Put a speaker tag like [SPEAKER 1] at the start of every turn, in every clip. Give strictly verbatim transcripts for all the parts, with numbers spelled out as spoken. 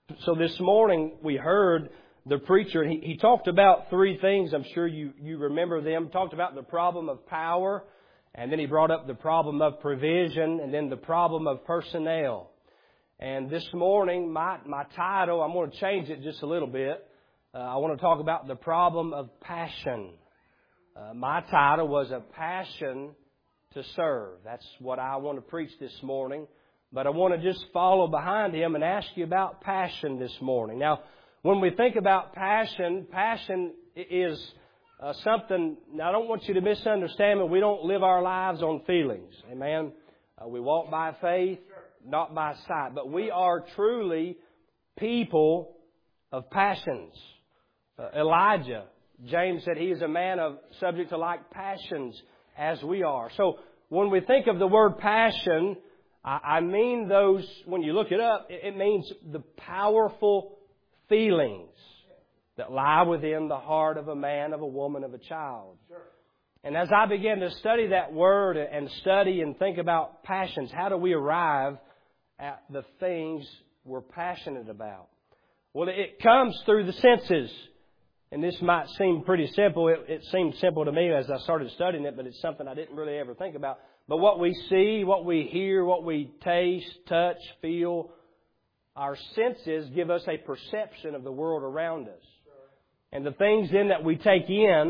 [SPEAKER 1] So this morning we heard the preacher, he, he talked about three things. I'm sure you, you remember them. Talked about the problem of power, and then he brought up the problem of provision, and then the problem of personnel. And this morning, my, my title, I'm going to change it just a little bit. Uh, I want to talk about the problem of passion. Uh, my title was A Passion to Serve. That's what I want to preach this morning. But I want to just follow behind him and ask you about passion this morning. Now, when we think about passion, passion is uh, something, now I don't want you to misunderstand me, we don't live our lives on feelings. Amen? Uh, we walk by faith, not by sight. But we are truly people of passions. Uh, Elijah, James said he is a man of subject to like passions as we are. So when we think of the word passion, I mean those, when you look it up, it means the powerful feelings that lie within the heart of a man, of a woman, of a child. Sure. And as I began to study that word and study and think about passions, how do we arrive at the things we're passionate about? Well, it comes through the senses. And this might seem pretty simple. It, it seemed simple to me as I started studying it, but it's something I didn't really ever think about. But what we see, what we hear, what we taste, touch, feel, our senses give us a perception of the world around us. And the things then that we take in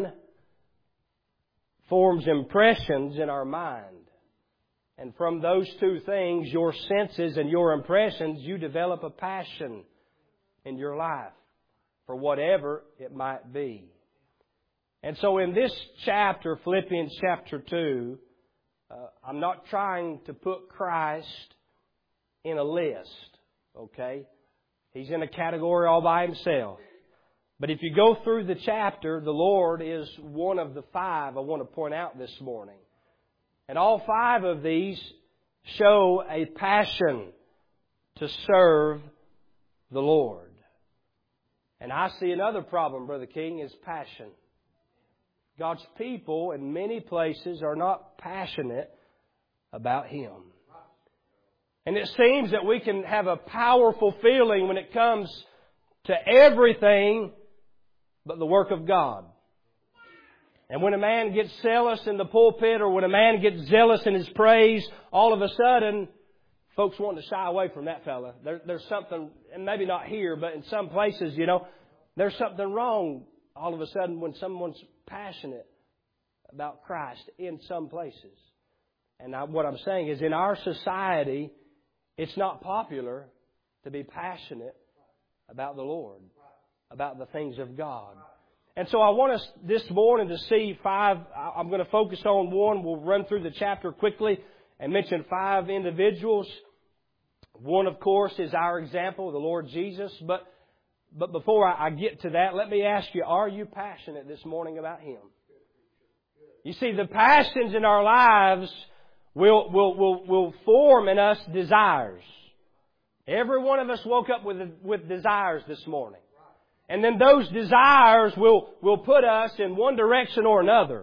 [SPEAKER 1] forms impressions in our mind. And from those two things, your senses and your impressions, you develop a passion in your life for whatever it might be. And so in this chapter, Philippians chapter two, Uh, I'm not trying to put Christ in a list, okay? He's in a category all by himself. But if you go through the chapter, the Lord is one of the five I want to point out this morning. And all five of these show a passion to serve the Lord. And I see another problem, Brother King, is passion. God's people in many places are not passionate about Him. And it seems that we can have a powerful feeling when it comes to everything but the work of God. And when a man gets zealous in the pulpit or when a man gets zealous in his praise, all of a sudden, folks want to shy away from that fella. There, there's something, and maybe not here, but in some places, you know, there's something wrong all of a sudden when someone's passionate about Christ in some places. And I, what I'm saying is in our society, it's not popular to be passionate about the Lord, about the things of God. And so I want us this morning to see five, I'm going to focus on one. We'll run through the chapter quickly and mention five individuals. One, of course, is our example, the Lord Jesus. But But before I get to that, let me ask you, are you passionate this morning about Him? You see, the passions in our lives will, will, will, will form in us desires. Every one of us woke up with, with desires this morning. And then those desires will, will put us in one direction or another.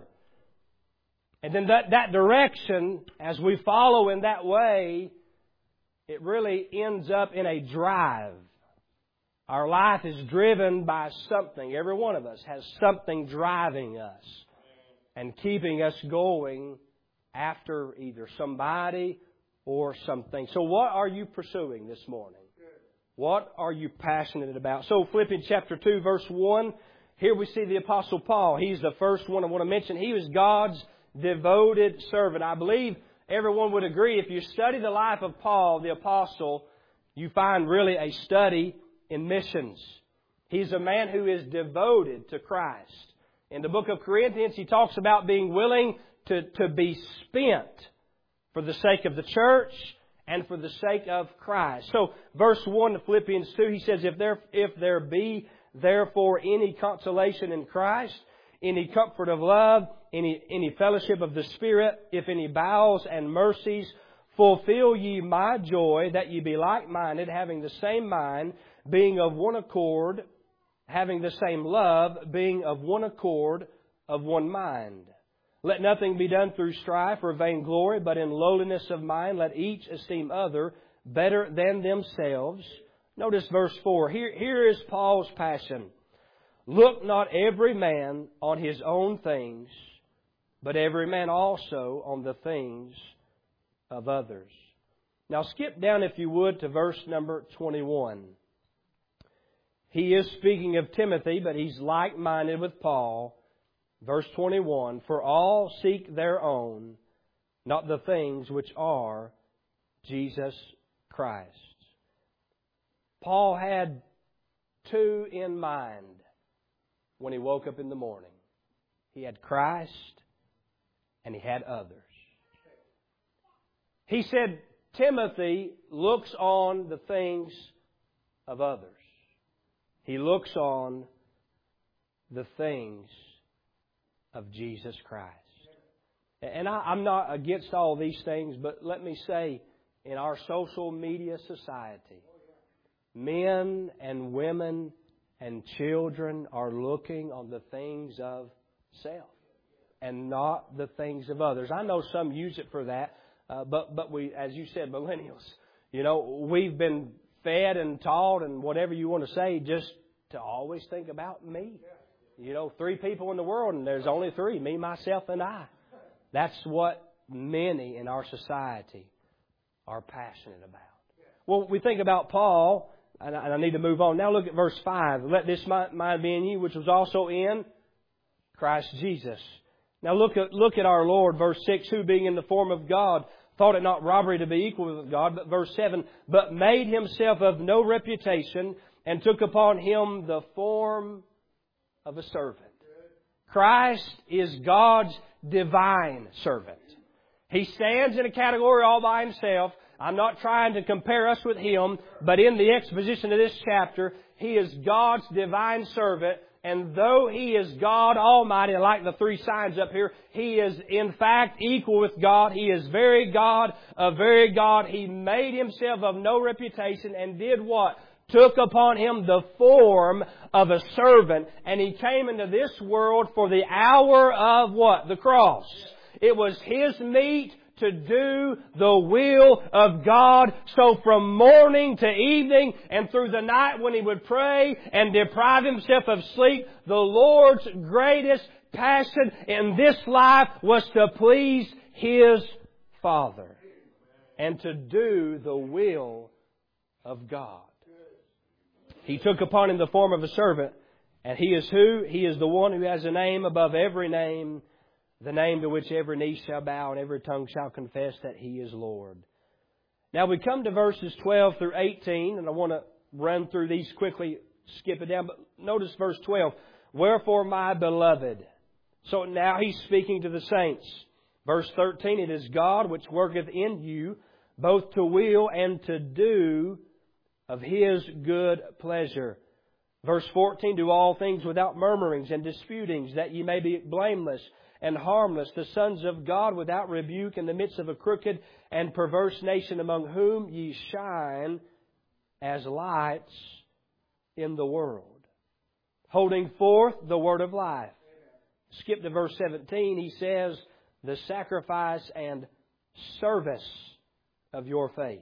[SPEAKER 1] And then that, that direction, as we follow in that way, it really ends up in a drive. Our life is driven by something. Every one of us has something driving us and keeping us going after either somebody or something. So what are you pursuing this morning? What are you passionate about? So Philippians chapter two, verse one, here we see the Apostle Paul. He's the first one I want to mention. He was God's devoted servant. I believe everyone would agree if you study the life of Paul, the Apostle, you find really a study in missions. He's a man who is devoted to Christ. In the book of Corinthians, he talks about being willing to, to be spent for the sake of the church and for the sake of Christ. So, verse one of Philippians two, he says, If there, if there be therefore any consolation in Christ, any comfort of love, any, any fellowship of the Spirit, if any bowels and mercies, fulfill ye my joy, that ye be like-minded, having the same mind, being of one accord, having the same love, being of one accord, of one mind. Let nothing be done through strife or vainglory, but in lowliness of mind let each esteem other better than themselves. Notice verse four. Here, here is Paul's passion. Look not every man on his own things, but every man also on the things of others. Now skip down, if you would, to verse number twenty-one. He is speaking of Timothy, but he's like-minded with Paul. Verse twenty-one, for all seek their own, not the things which are Jesus Christ. Paul had two in mind when he woke up in the morning. He had Christ and he had others. He said, Timothy looks on the things of others. He looks on the things of Jesus Christ. And I, I'm not against all these things, but let me say, in our social media society, men and women and children are looking on the things of self and not the things of others. I know some use it for that, uh, but but we, as you said, millennials, you know, we've been fed and taught and whatever you want to say, just to always think about me. You know, three people in the world, and there's only three, me, myself, and I. That's what many in our society are passionate about. Well, we think about Paul, and I need to move on. Now look at verse five. Let this mind be in you, which was also in Christ Jesus. Now look at look at our Lord, verse six, who being in the form of God, thought it not robbery to be equal with God. But verse seven, but made himself of no reputation, and took upon him the form of a servant. Christ is God's divine servant. He stands in a category all by himself. I'm not trying to compare us with him, but in the exposition of this chapter, he is God's divine servant. And though he is God Almighty, like the three signs up here, he is in fact equal with God. He is very God, a very God. He made himself of no reputation and did what? Took upon him the form of a servant, and he came into this world for the hour of what? The cross. It was his meat to do the will of God. So from morning to evening and through the night when he would pray and deprive himself of sleep, the Lord's greatest passion in this life was to please his Father and to do the will of God. He took upon him the form of a servant. And he is who? He is the one who has a name above every name, the name to which every knee shall bow and every tongue shall confess that he is Lord. Now we come to verses twelve through eighteen, and I want to run through these quickly, skip it down. But notice verse twelve. Wherefore, my beloved. So now he's speaking to the saints. Verse thirteen, it is God which worketh in you, both to will and to do of His good pleasure. Verse fourteen, do all things without murmurings and disputings, that ye may be blameless and harmless, the sons of God without rebuke in the midst of a crooked and perverse nation, among whom ye shine as lights in the world, holding forth the word of life. Skip to verse seventeen. He says, the sacrifice and service of your faith.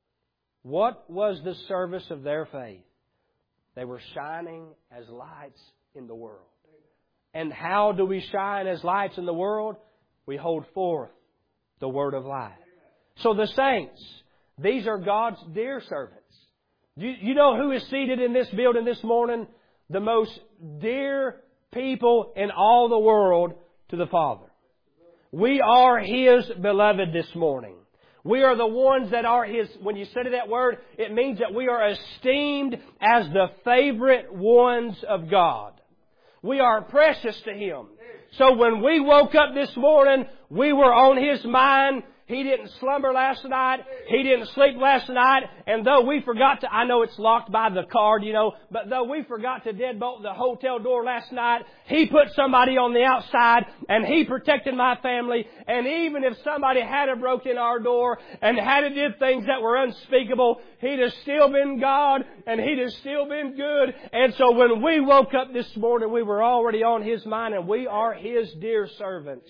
[SPEAKER 1] What was the service of their faith? They were shining as lights in the world. And how do we shine as lights in the world? We hold forth the word of life. So the saints, these are God's dear servants. You, you know who is seated in this building this morning? The most dear people in all the world to the Father. We are His beloved this morning. We are the ones that are His. When you say that word, it means that we are esteemed as the favorite ones of God. We are precious to Him. So when we woke up this morning, we were on His mind. He didn't slumber last night. He didn't sleep last night. And though we forgot to, I know it's locked by the card, you know, but though we forgot to deadbolt the hotel door last night, He put somebody on the outside and He protected my family. And even if somebody had have broke in our door and had have did things that were unspeakable, He'd have still been God and He'd have still been good. And so when we woke up this morning, we were already on His mind, and we are His dear servants.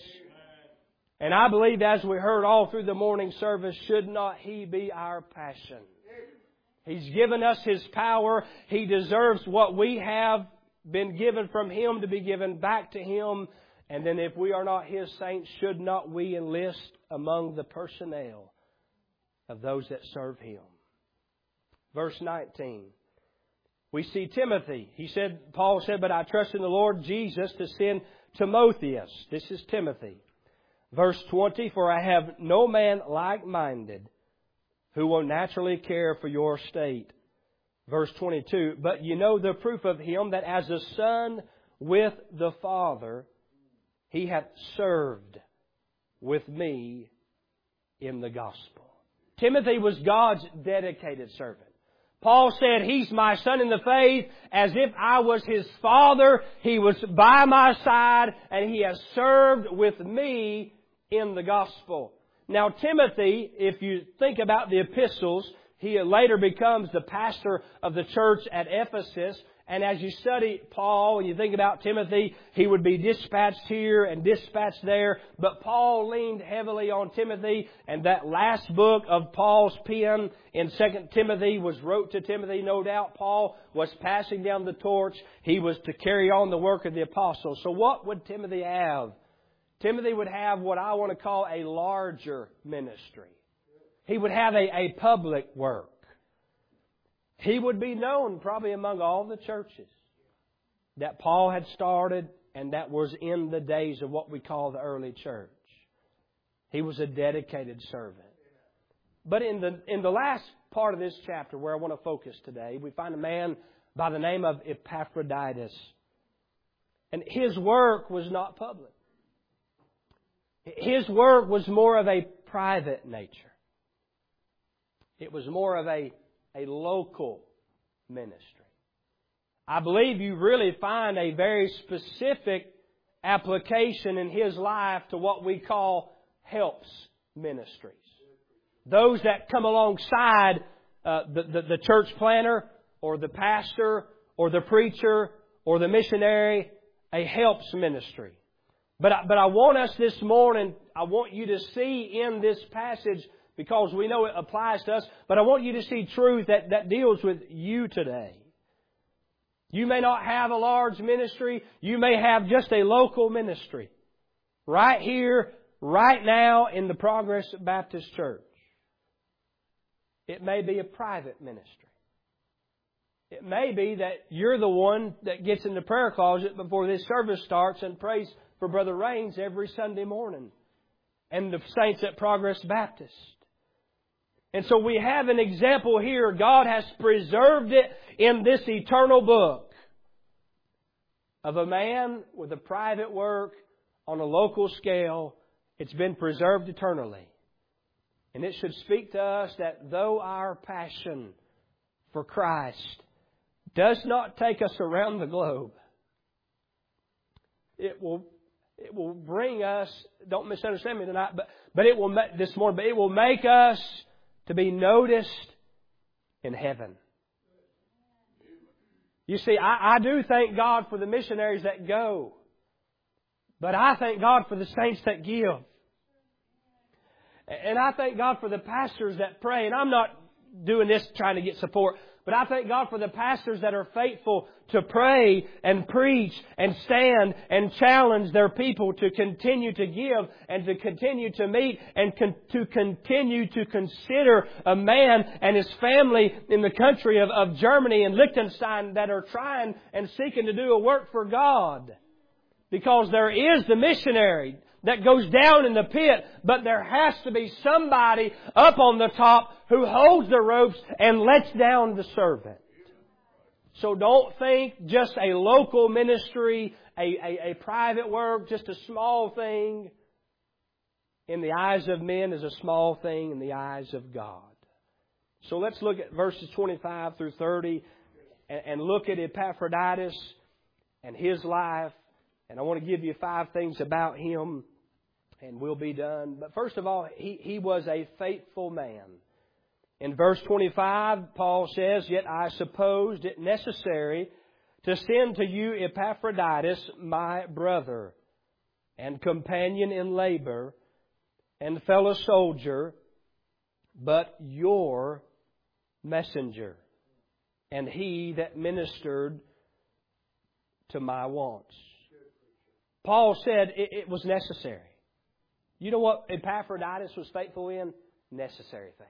[SPEAKER 1] And I believe, as we heard all through the morning service, should not He be our passion? He's given us His power. He deserves what we have been given from Him to be given back to Him. And then if we are not His saints, should not we enlist among the personnel of those that serve Him? Verse nineteen. We see Timothy. He said, Paul said, but I trust in the Lord Jesus to send Timotheus. This is Timothy. Verse twenty, for I have no man like-minded who will naturally care for your state. Verse twenty-two, but you know the proof of him that as a son with the Father, he hath served with me in the gospel. Timothy was God's dedicated servant. Paul said, He's my son in the faith, as if I was his father. He was by my side, and he has served with me in the gospel. Now, Timothy, if you think about the epistles, he later becomes the pastor of the church at Ephesus. And as you study Paul and you think about Timothy, he would be dispatched here and dispatched there. But Paul leaned heavily on Timothy. And that last book of Paul's pen in Second Timothy was wrote to Timothy. No doubt Paul was passing down the torch. He was to carry on the work of the apostles. So what would Timothy have? Timothy would have what I want to call a larger ministry. He would have a, a public work. He would be known probably among all the churches that Paul had started and that was in the days of what we call the early church. He was a dedicated servant. But in the in the last part of this chapter where I want to focus today, we find a man by the name of Epaphroditus. And his work was not public. His work was more of a private nature. It was more of a A local ministry. I believe you really find a very specific application in his life to what we call helps ministries. Those that come alongside uh, the, the, the church planter or the pastor or the preacher or the missionary, a helps ministry. But I, but I want us this morning, I want you to see in this passage, because we know it applies to us, but I want you to see truth that, that deals with you today. You may not have a large ministry. You may have just a local ministry. Right here, right now in the Progress Baptist Church. It may be a private ministry. It may be that you're the one that gets in the prayer closet before this service starts and prays for Brother Raines every Sunday morning. And the saints at Progress Baptist. And so we have an example here. God has preserved it in this eternal book of a man with a private work on a local scale. It's been preserved eternally. And it should speak to us that though our passion for Christ does not take us around the globe, it will it will bring us, don't misunderstand me tonight, but, but it will make this morning, but it will make us to be noticed in heaven. You see, I, I do thank God for the missionaries that go. But I thank God for the saints that give. And I thank God for the pastors that pray. And I'm not doing this trying to get support. But I thank God for the pastors that are faithful to pray and preach and stand and challenge their people to continue to give and to continue to meet and con- to continue to consider a man and his family in the country of, of Germany and Liechtenstein that are trying and seeking to do a work for God. Because there is the missionary that goes down in the pit, but there has to be somebody up on the top who holds the ropes and lets down the servant. So don't think just a local ministry, a, a, a private work, just a small thing in the eyes of men is a small thing in the eyes of God. So let's look at verses twenty-five through thirty and, and look at Epaphroditus and his life. And I want to give you five things about him, and we'll be done. But first of all, he, he was a faithful man. In verse twenty-five, Paul says, Yet I supposed it necessary to send to you Epaphroditus, my brother, and companion in labor, and fellow soldier, but your messenger, and He that ministered to my wants. Paul said it, it was necessary. You know what Epaphroditus was faithful in? Necessary things.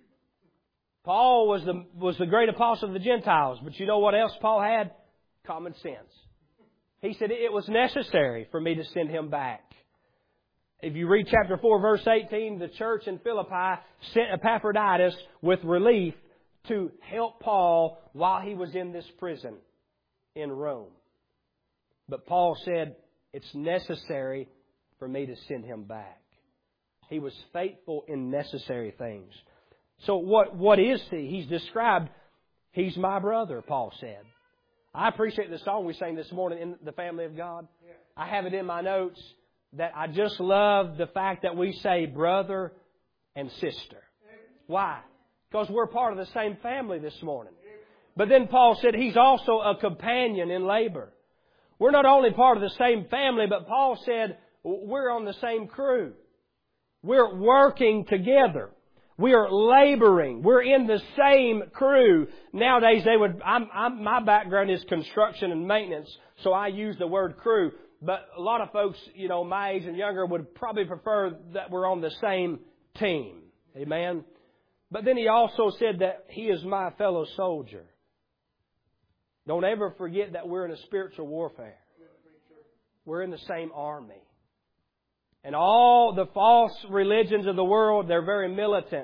[SPEAKER 1] Paul was the, was the great apostle of the Gentiles, but you know what else Paul had? Common sense. He said it was necessary for me to send him back. If you read chapter four, verse eighteen, the church in Philippi sent Epaphroditus with relief to help Paul while he was in this prison in Rome. But Paul said, it's necessary for me to send him back. He was faithful in necessary things. So what, what is he? He's described, he's my brother, Paul said. I appreciate the song we sang this morning, In the Family of God. I have it in my notes that I just love the fact that we say brother and sister. Why? Because we're part of the same family this morning. But then Paul said he's also a companion in labor. We're not only part of the same family, but Paul said we're on the same crew. We're working together. We are laboring. We're in the same crew. Nowadays, they would. I'm, I'm, my background is construction and maintenance, so I use the word crew. But a lot of folks, you know, my age and younger, would probably prefer that we're on the same team. Amen. But then he also said that he is my fellow soldier. Don't ever forget that we're in a spiritual warfare. We're in the same army. And all the false religions of the world, they're very militant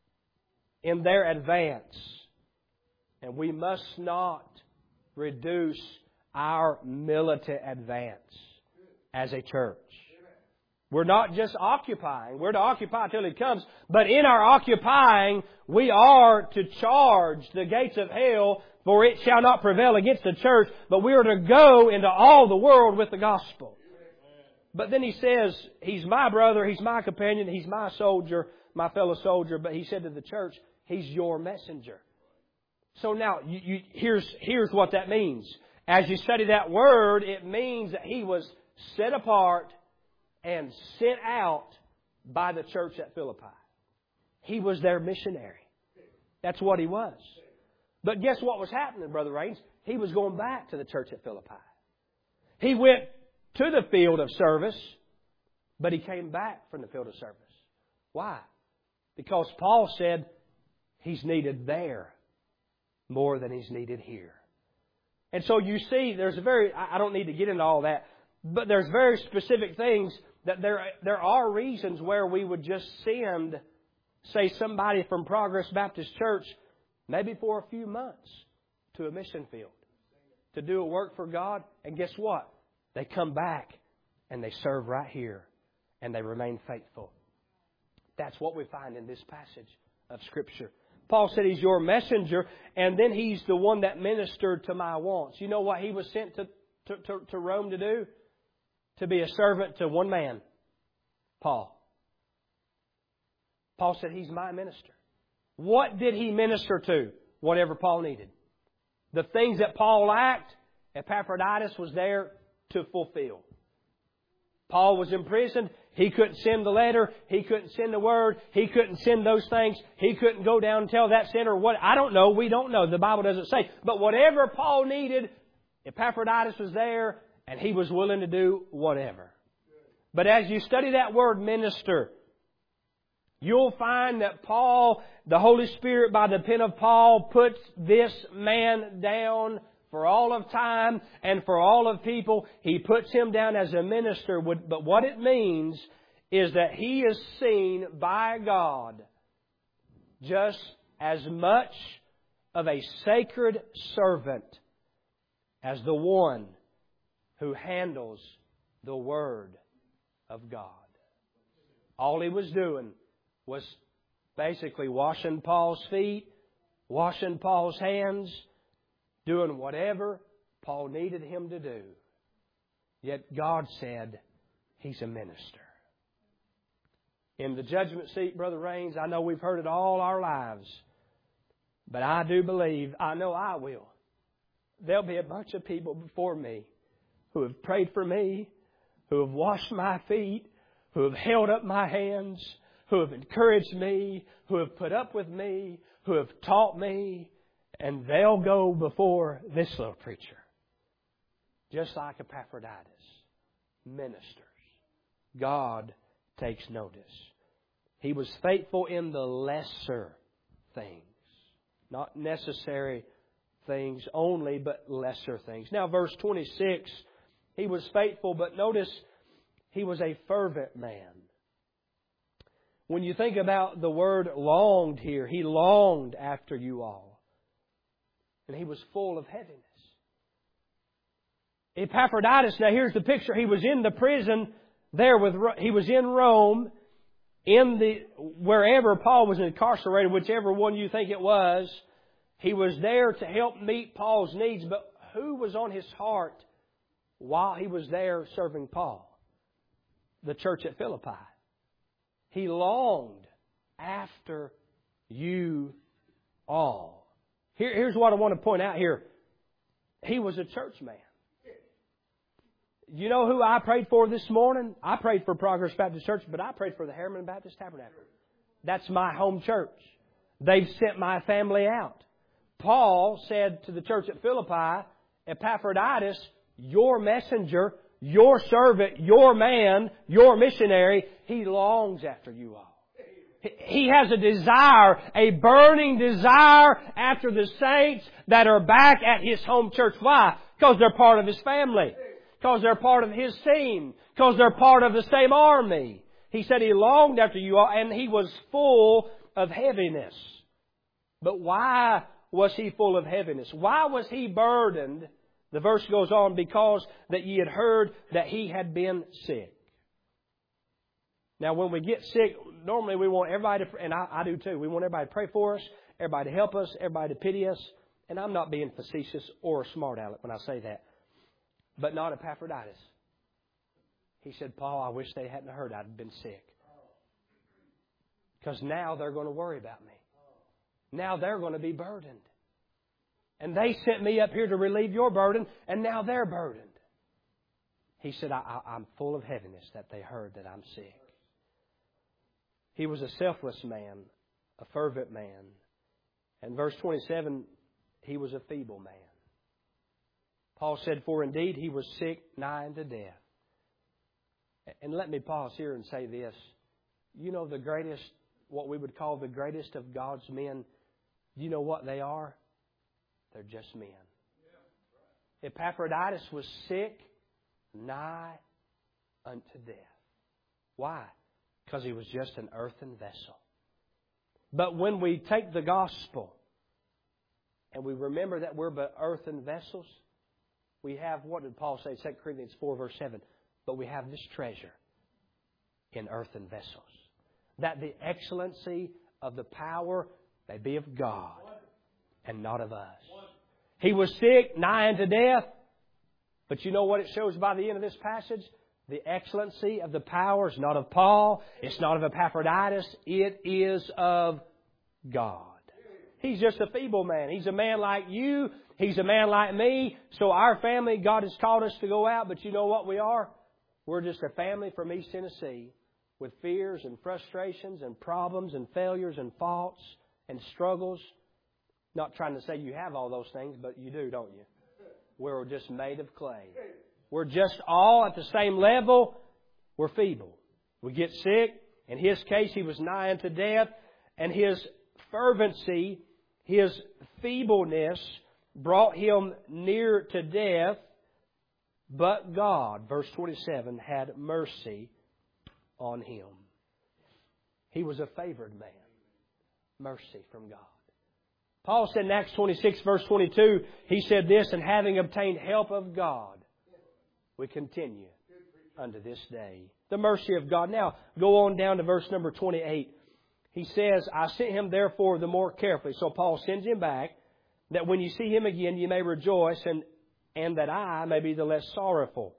[SPEAKER 1] in their advance. And we must not reduce our militant advance as a church. We're not just occupying. We're to occupy till He comes. But in our occupying, we are to charge the gates of hell, for it shall not prevail against the church. But we are to go into all the world with the gospel. But then he says, He's my brother, He's my companion, He's my soldier, my fellow soldier. But he said to the church, He's your messenger. So now, you, you, here's, here's what that means. As you study that word, it means that He was set apart and sent out by the church at Philippi. He was their missionary. That's what He was. But guess what was happening, Brother Raines? He was going back to the church at Philippi. He went to the field of service, but he came back from the field of service. Why? Because Paul said he's needed there more than he's needed here. And so you see, there's a very, I don't need to get into all that, but there's very specific things that there, there are reasons where we would just send, say, somebody from Progress Baptist Church, maybe for a few months, to a mission field to do a work for God. And guess what? They come back and they serve right here and they remain faithful. That's what we find in this passage of Scripture. Paul said He's your messenger, and then He's the one that ministered to my wants. You know what he was sent to, to, to, to Rome to do? To be a servant to one man, Paul. Paul said He's my minister. What did he minister to? Whatever Paul needed. The things that Paul lacked, Epaphroditus was there to fulfill. Paul was imprisoned. He couldn't send the letter. He couldn't send the word. He couldn't send those things. He couldn't go down and tell that sinner what. I don't know. We don't know. The Bible doesn't say. But whatever Paul needed, Epaphroditus was there, and he was willing to do whatever. But as you study that word minister, you'll find that Paul, the Holy Spirit, by the pen of Paul, puts this man down for all of time and for all of people. He puts him down as a minister. But what it means is that he is seen by God just as much of a sacred servant as the one who handles the Word of God. All he was doing was basically washing Paul's feet, washing Paul's hands, doing whatever Paul needed him to do. Yet God said he's a minister. In the judgment seat, Brother Raines, I know we've heard it all our lives, but I do believe, I know I will, there'll be a bunch of people before me who have prayed for me, who have washed my feet, who have held up my hands, who have encouraged me, who have put up with me, who have taught me, and they'll go before this little preacher. Just like Epaphroditus, ministers. God takes notice. He was faithful in the lesser things. Not necessary things only, but lesser things. Now, verse twenty-six, he was faithful, but notice he was a fervent man. When you think about the word longed here, he longed after you all. And he was full of heaviness. Epaphroditus, now here's the picture. He was in the prison there with, he was in Rome, in the, wherever Paul was incarcerated, whichever one you think it was. He was there to help meet Paul's needs, but who was on his heart while he was there serving Paul? The church at Philippi. He longed after you all. Here, here's what I want to point out here. He was a church man. You know who I prayed for this morning? I prayed for Progress Baptist Church, but I prayed for the Harriman Baptist Tabernacle. That's my home church. They've sent my family out. Paul said to the church at Philippi, Epaphroditus, your messenger, your servant, your man, your missionary, he longs after you all. He has a desire, a burning desire after the saints that are back at his home church. Why? Because they're part of his family. Because they're part of his team. Because they're part of the same army. He said he longed after you all, and he was full of heaviness. But why was he full of heaviness? Why was he burdened? The verse goes on, because that ye had heard that he had been sick. Now, when we get sick, normally we want everybody to, and I, I do too, we want everybody to pray for us, everybody to help us, everybody to pity us. And I'm not being facetious or a smart aleck when I say that. But not Epaphroditus. He said, Paul, I wish they hadn't heard I'd been sick. Because now they're going to worry about me. Now they're going to be burdened. And they sent me up here to relieve your burden, and now they're burdened. He said, I, I, I'm full of heaviness that they heard that I'm sick. He was a selfless man, a fervent man. And verse twenty-seven, he was a feeble man. Paul said, for indeed he was sick nigh unto death. And let me pause here and say this. You know the greatest, what we would call the greatest of God's men, do you know what they are? They're just men. Epaphroditus was sick nigh unto death. Why? Because he was just an earthen vessel. But when we take the gospel and we remember that we're but earthen vessels, we have, what did Paul say, Second Corinthians four, verse seven? But we have this treasure in earthen vessels, that the excellency of the power may be of God and not of us. He was sick, nigh unto death. But you know what it shows by the end of this passage? The excellency of the power is not of Paul. It's not of Epaphroditus. It is of God. He's just a feeble man. He's a man like you. He's a man like me. So our family, God has called us to go out. But you know what we are? We're just a family from East Tennessee with fears and frustrations and problems and failures and faults and struggles. Not trying to say you have all those things, but you do, don't you? We're just made of clay. We're just all at the same level. We're feeble. We get sick. In his case, he was nigh unto death. And his fervency, his feebleness brought him near to death. But God, verse twenty-seven, had mercy on him. He was a favored man. Mercy from God. Paul said in Acts twenty-six, verse twenty-two, he said this, and having obtained help of God, we continue unto this day. The mercy of God. Now, go on down to verse number twenty-eight. He says, I sent him therefore the more carefully. So Paul sends him back, that when you see him again, you may rejoice, and, and that I may be the less sorrowful.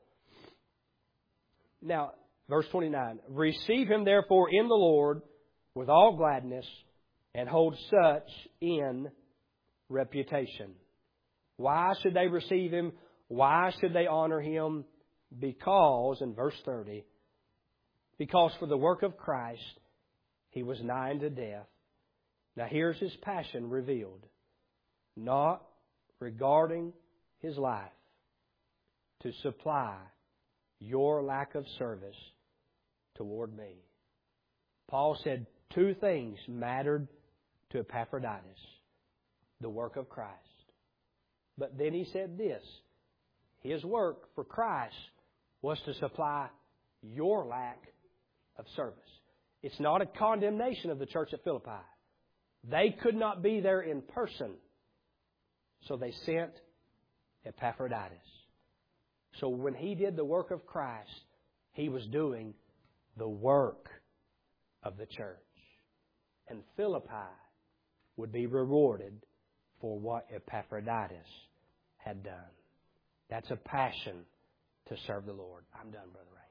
[SPEAKER 1] Now, verse twenty-nine. Receive him therefore in the Lord with all gladness, and hold such in reputation. Why should they receive him? Why should they honor him? Because, in verse thirty, because for the work of Christ He was nigh unto death. Now here's his passion revealed. Not regarding his life, to supply your lack of service toward me. Paul said two things mattered to Epaphroditus. The work of Christ. But then he said this. His work for Christ was to supply your lack of service. It's not a condemnation of the church at Philippi. They could not be there in person. So they sent Epaphroditus. So when he did the work of Christ, he was doing the work of the church. And Philippi would be rewarded for what Epaphroditus had done. That's a passion to serve the Lord. I'm done, Brother Ray.